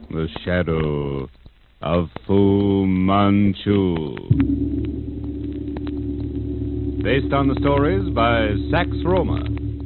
The Shadow of Fu Manchu. Based on the stories by Sax Roma.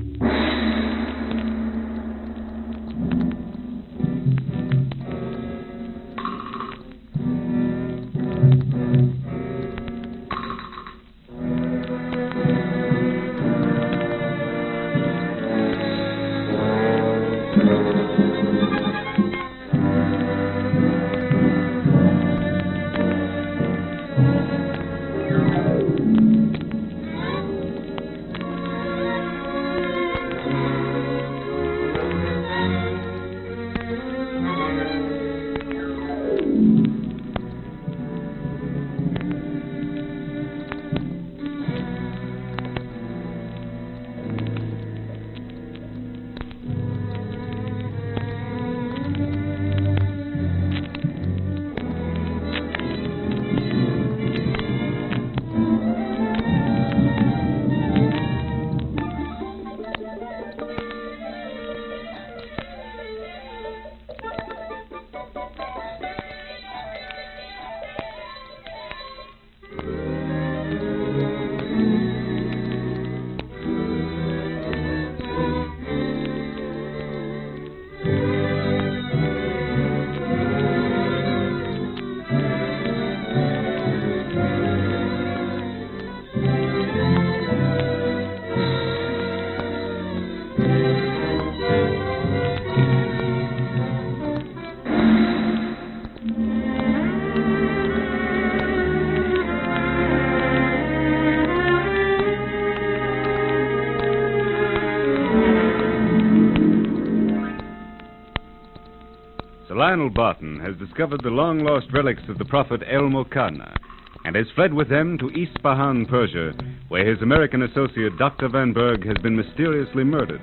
Lionel Barton has discovered the long-lost relics of the prophet El Mokana and has fled with them to Isfahan, Persia, where his American associate Dr. Van Berg has been mysteriously murdered.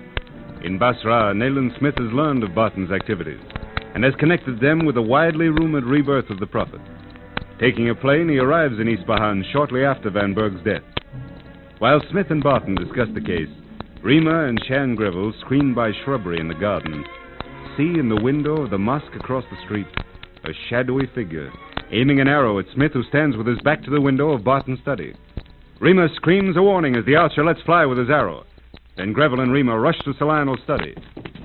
In Basra, Nayland Smith has learned of Barton's activities and has connected them with the widely rumored rebirth of the prophet. Taking a plane, he arrives in Isfahan shortly after Van Berg's death. While Smith and Barton discuss the case, Rima and Shan Greville, screened by shrubbery in the garden, see in the window of the mosque across the street a shadowy figure aiming an arrow at Smith, who stands with his back to the window of Barton's study. Rima screams a warning as the archer lets fly with his arrow. Then Greville and Rima rush to Sir Lionel's study.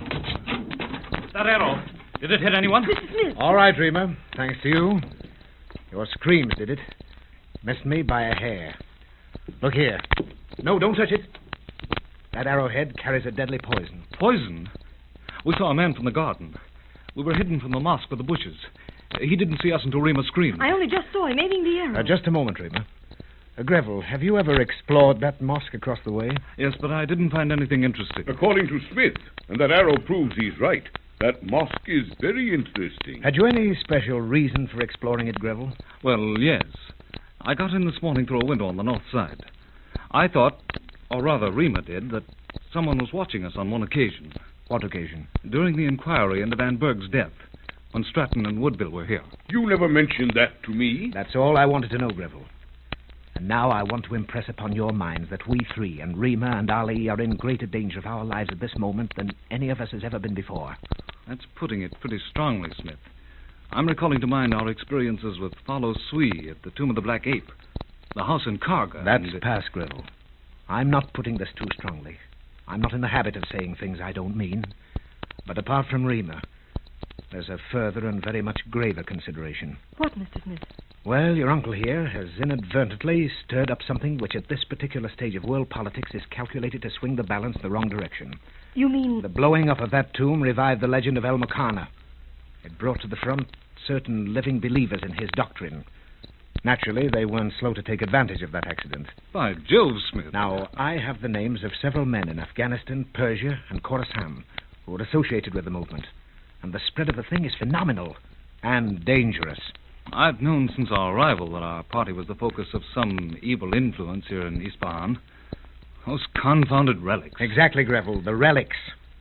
That arrow, did it hit anyone? Mr. Smith. All right, Rima. Thanks to you. Your screams did it. Missed me by a hair. Look here. No, don't touch it. That arrowhead carries a deadly poison. Poison? We saw a man from the garden. We were hidden from the mosque with the bushes. He didn't see us until Rima screamed. I only just saw him aiming the arrow. Just a moment, Rima. Greville, have you ever explored that mosque across the way? Yes, but I didn't find anything interesting. According to Smith, and that arrow proves he's right, that mosque is very interesting. Had you any special reason for exploring it, Greville? Well, yes. I got in this morning through a window on the north side. I thought, or rather Rima did, that someone was watching us on one occasion. What occasion? During the inquiry into Van Berg's death, when Stratton and Woodville were here. You never mentioned that to me. That's all I wanted to know, Greville. And now I want to impress upon your minds that we three, and Rima and Ali, are in greater danger of our lives at this moment than any of us has ever been before. That's putting it pretty strongly, Smith. I'm recalling to mind our experiences with Follow Sui at the Tomb of the Black Ape, the house in Karga. That's past, Greville. I'm not putting this too strongly. I'm not in the habit of saying things I don't mean. But apart from Rima, there's a further and very much graver consideration. What, Mr. Smith? Well, your uncle here has inadvertently stirred up something which at this particular stage of world politics is calculated to swing the balance in the wrong direction. You mean... The blowing up of that tomb revived the legend of El Mokana. It brought to the front certain living believers in his doctrine. Naturally, they weren't slow to take advantage of that accident. By Jove, Smith. Now, I have the names of several men in Afghanistan, Persia, and Khorasan who are associated with the movement. And the spread of the thing is phenomenal and dangerous. I've known since our arrival that our party was the focus of some evil influence here in Isfahan. Those confounded relics. Exactly, Greville, the relics.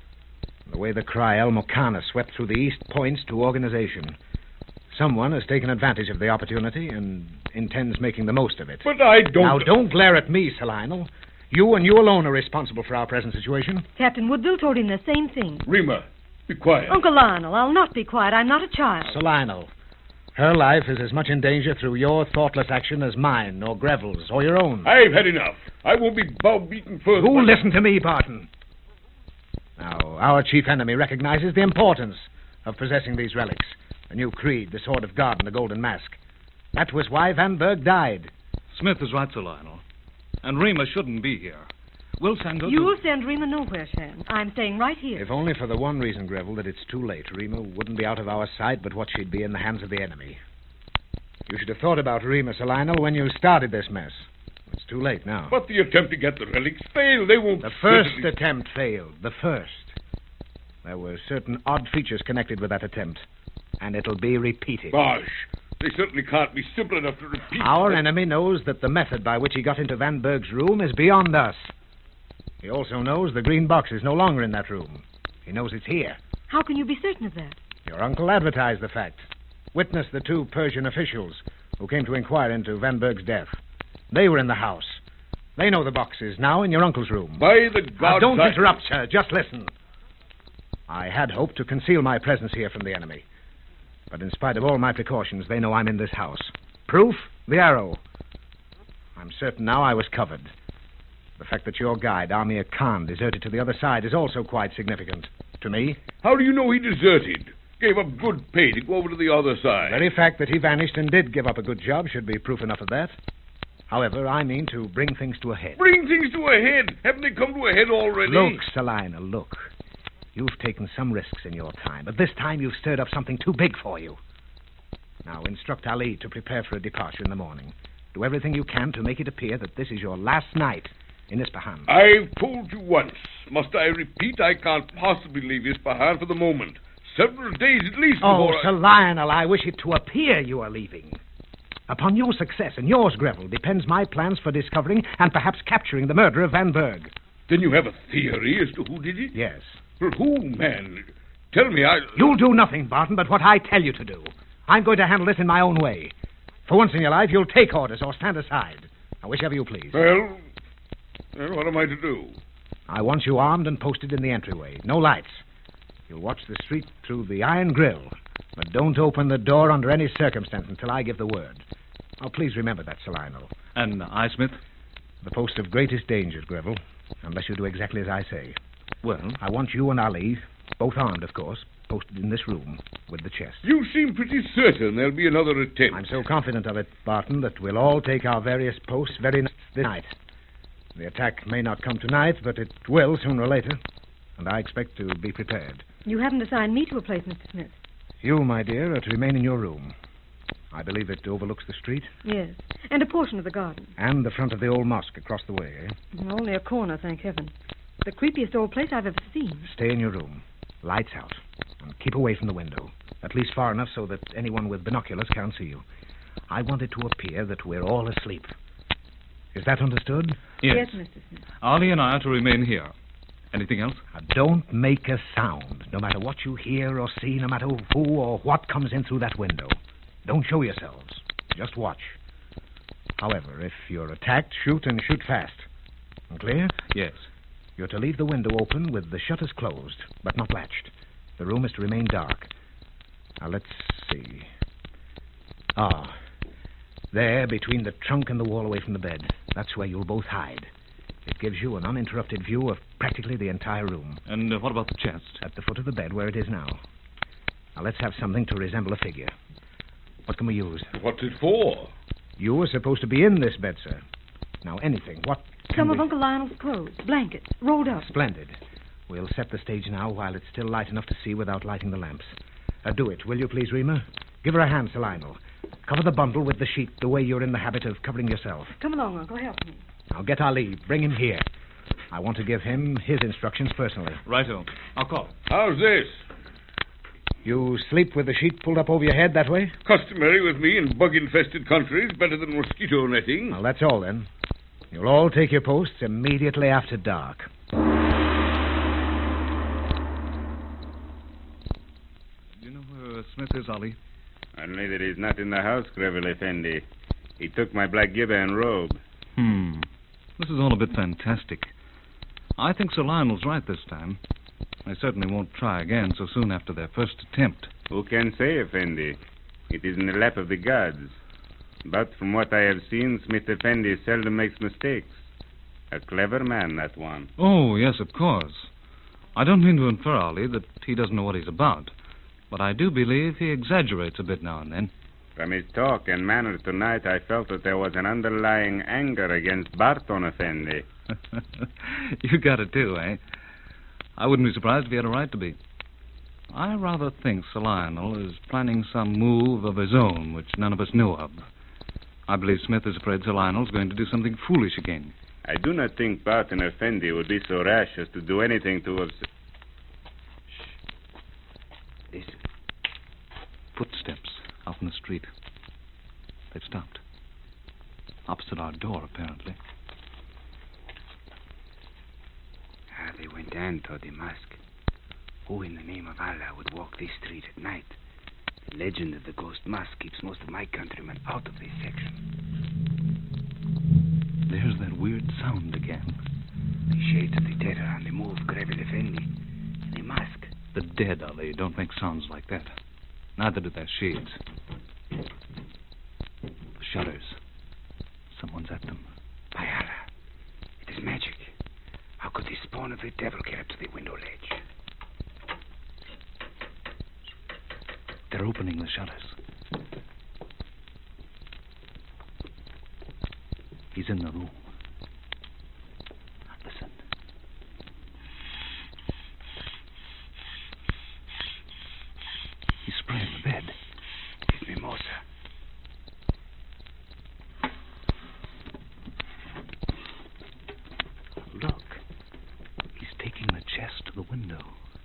The way the cry El Mokana swept through the East points to organization. Someone has taken advantage of the opportunity and intends making the most of it. But I don't... Now, don't glare at me, Sir Lionel. You and you alone are responsible for our present situation. Captain Woodville told him the same thing. Rima, Be quiet. Uncle Lionel, I'll not be quiet. I'm not a child. Sir Lionel, her life is as much in danger through your thoughtless action as mine, or Greville's, or your own. I've had enough. I won't be browbeaten further. You listen to me, Barton. Now, our chief enemy recognizes the importance of possessing these relics. The new creed, the Sword of God, and the Golden Mask. That was why Van Berg died. Smith is right, Sir Lionel. And Rima shouldn't be here. We'll send her You'll send Rima nowhere, Shan. I'm staying right here. If only for the one reason, Greville, that it's too late. Rima wouldn't be out of our sight, but what she'd be in the hands of the enemy. You should have thought about Rima, Sir Lionel, when you started this mess. It's too late now. But the attempt to get the relics failed. They won't... The first attempt failed. The first. There were certain odd features connected with that attempt. And it'll be repeated. Bosh. They certainly can't be simple enough to repeat. Our enemy knows that the method by which he got into Van Berg's room is beyond us. He also knows the green box is no longer in that room. He knows it's here. How can you be certain of that? Your uncle advertised the fact. Witness the two Persian officials who came to inquire into Van Berg's death. They were in the house. They know the box is now in your uncle's room. By the gods... Now, don't interrupt, sir. Just listen. I had hoped to conceal my presence here from the enemy. But in spite of all my precautions, they know I'm in this house. Proof? The arrow. I'm certain now I was covered. The fact that your guide, Amir Khan, deserted to the other side is also quite significant. To me. How do you know he deserted? Gave up good pay to go over to the other side. The very fact that he vanished and did give up a good job should be proof enough of that. However, I mean to bring things to a head. Bring things to a head? Haven't they come to a head already? Look, Salina, look. You've taken some risks in your time, but this time you've stirred up something too big for you. Now, instruct Ali to prepare for a departure in the morning. Do everything you can to make it appear that this is your last night in Ispahan. I've told you once. Must I repeat? I can't possibly leave Ispahan for the moment. Several days at least before Sir Lionel, I wish it to appear you are leaving. Upon your success and yours, Greville, depends my plans for discovering and perhaps capturing the murderer of Van Berg. Then you have a theory as to who did it? Yes. But who, man? Tell me, You'll do nothing, Barton, but what I tell you to do. I'm going to handle this in my own way. For once in your life, you'll take orders or stand aside. Now, whichever you please. Well, what am I to do? I want you armed and posted in the entryway. No lights. You'll watch the street through the iron grill, but don't open the door under any circumstance until I give the word. Now, please remember that, Sir Lionel. And I, Smith? The post of greatest danger, Greville, unless you do exactly as I say. Well? I want you and Ali, both armed, of course, posted in this room with the chest. You seem pretty certain there'll be another attempt. I'm so confident of it, Barton, that we'll all take our various posts very this night. The attack may not come tonight, but it will sooner or later, and I expect to be prepared. You haven't assigned me to a place, Mr. Smith. You, my dear, are to remain in your room. I believe it overlooks the street. Yes, and a portion of the garden. And the front of the old mosque across the way, eh? Only a corner, thank heaven. The creepiest old place I've ever seen. Stay in your room. Lights out. And keep away from the window. At least far enough so that anyone with binoculars can't see you. I want it to appear that we're all asleep. Is that understood? Yes. Mr. Smith. Ali and I are to remain here. Anything else? Now, don't make a sound, no matter what you hear or see, no matter who or what comes in through that window. Don't show yourselves. Just watch. However, if you're attacked, shoot and shoot fast. Clear? Yes. You're to leave the window open with the shutters closed, but not latched. The room is to remain dark. Now, let's see. There, between the trunk and the wall away from the bed. That's where you'll both hide. It gives you an uninterrupted view of practically the entire room. And what about the chest? At the foot of the bed, where it is now. Now, let's have something to resemble a figure. What can we use? What's it for? You were supposed to be in this bed, sir. Now, anything. What Some of Uncle Lionel's clothes, blankets, rolled up. Splendid. We'll set the stage now while it's still light enough to see without lighting the lamps. Do it, will you please, Rima? Give her a hand, Sir Lionel. Cover the bundle with the sheet the way you're in the habit of covering yourself. Come along, Uncle, help me. Now, get Ali. Bring him here. I want to give him his instructions personally. Righto. I'll call. How's this? You sleep with the sheet pulled up over your head that way? Customary with me in bug-infested countries, better than mosquito netting. Well, that's all, then. You'll all take your posts immediately after dark. Do you know where Smith is, Ali? Only that he's not in the house, Greville Effendi. He took my black gibber and robe. This is all a bit fantastic. I think Sir Lionel's right this time. They certainly won't try again so soon after their first attempt. Who can say, Effendi? It is in the lap of the gods. But from what I have seen, Smith Effendi seldom makes mistakes. A clever man, that one. Oh, yes, of course. I don't mean to infer, Ali, that he doesn't know what he's about. But I do believe he exaggerates a bit now and then. From his talk and manner tonight, I felt that there was an underlying anger against Barton Effendi. You got it, too, eh? I wouldn't be surprised if he had a right to be. I rather think Sir Lionel is planning some move of his own which none of us know of. I believe Smith is afraid Sir Lionel's going to do something foolish again. I do not think Barton Effendi would be so rash as to do anything to us. Shh. Listen. Footsteps out in the street. They've stopped. Opposite our door, apparently. They went on toward the mosque. Who in the name of Allah would walk this street at night? The legend of the ghost mosque keeps most of my countrymen out of this section. There's that weird sound again. The shades of the dead are on the move, Greville Effendi. The mosque. The dead, Ali, don't make sounds like that. Neither do their shades. The shutters. Someone's at them. By Allah, it is magic. How could the spawn of the devil get up to the window ledge? They're opening the shutters. He's in the room. Listen. He's spraying the bed. It's Mimosa. Look. He's taking the chest to the window.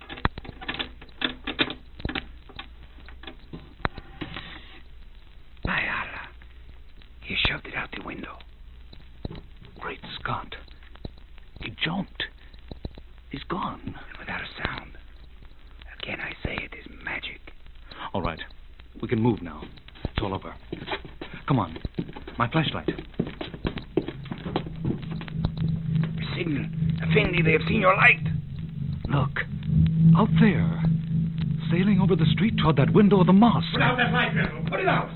By Allah, he shoved it out the window. Great Scott. He jumped. He's gone. And without a sound. Again, I say it is magic. All right. We can move now. It's all over. Come on. My flashlight. Signal. Effendi, they have seen your light. Look. Out there. Sailing over the street toward that window of the mosque. Put out that light, General. Put it out.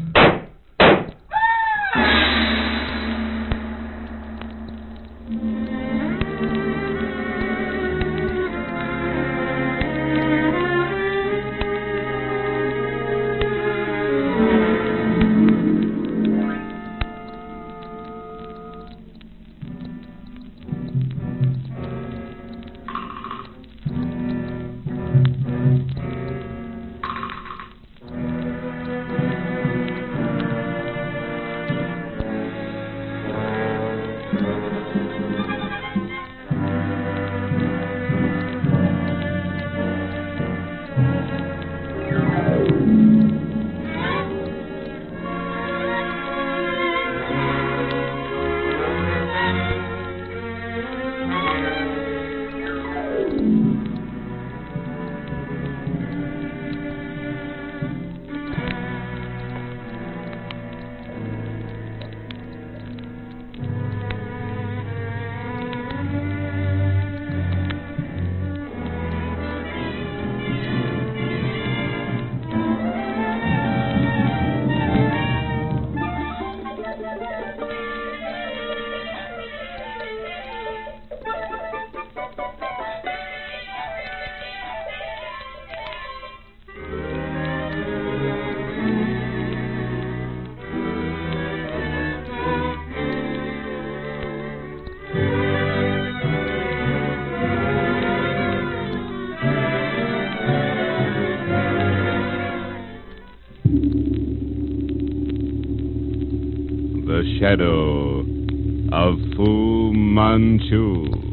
The Shadow of Fu Manchu.